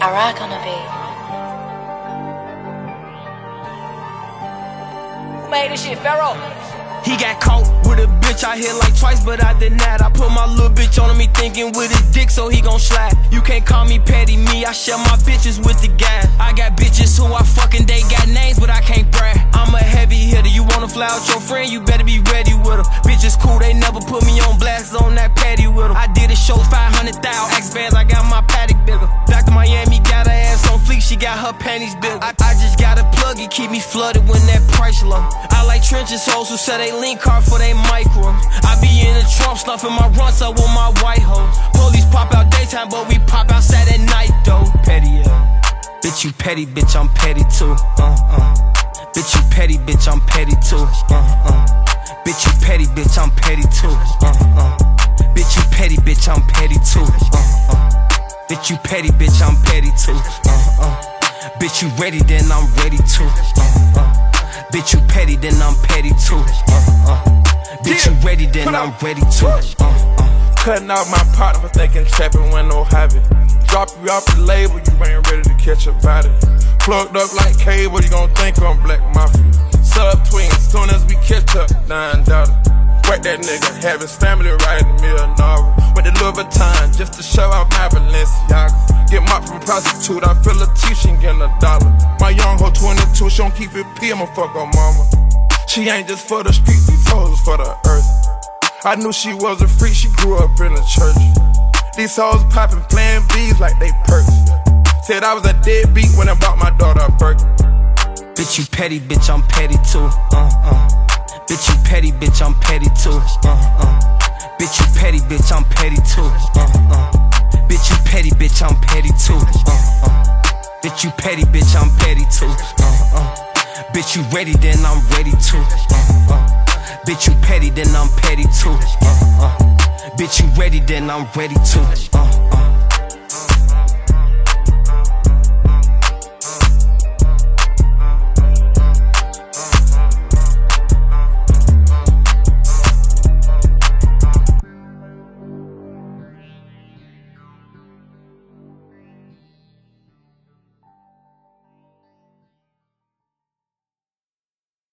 I rock on the beat. Who made this shit, Pharaoh? He got caught with a bitch, I hit like twice, but I denied. I put my little bitch on him, he thinking with his dick, so he gon' slide. You can't call me petty, me, I share my bitches with the guys. I got bitches who I fucking, they got names, but I can't brag. I'm a heavy hitter, you wanna fly out your friend, you better be ready with her. Bitches cool, they never put me on blast on that patty with them. I did a show 500,000, X bands, I got my paddock bigger. Back to Miami, got her ass on fleek, she got her panties bigger. I just got a plug, it keep me flooded when that price low. I like trenches hoes who say they link card for they micro. I be in the trunk stuffing my runs up with my white hoes. Police pop out daytime, but we pop outside at night though. Petty, bitch you petty, bitch I'm petty too. Bitch you petty, bitch I'm petty too. Bitch you petty, bitch I'm petty too. Bitch you petty, bitch I'm petty too. Bitch you petty, bitch I'm petty too. Bitch you ready, then I'm ready too. Bitch you petty, then I'm petty too. Bitch you ready, then I'm ready too. Cutting out my partner for thinking trapping when no hobby. Drop you off the label, you ain't ready to catch a body. Plugged up like cable, you gon' think I'm Black Mafia. Sub-twins, soon as we catch up, $9. Work that nigga, have his family writing me a novel. With the Louis Vuitton, just to show off my Balenciagas. Get mopped from prostitute, I feel a teaching getting $1. My young hoe 22, she don't keep it P, I'ma fuck her mama. She ain't just for the streets, these hoes for the earth. I knew she was a freak, she grew up in the church. These hoes poppin', playing B's like they perks. Said I was a deadbeat when I bought my daughter a Birkin. Bitch you petty, bitch I'm petty too. Bitch you petty, bitch I'm petty too. Bitch you petty, bitch I'm petty too. Bitch you petty, bitch I'm petty too. Bitch you petty, bitch I'm petty too. Bitch you ready, then I'm ready too. Bitch you petty, then I'm petty too. Bitch you ready, then I'm ready too.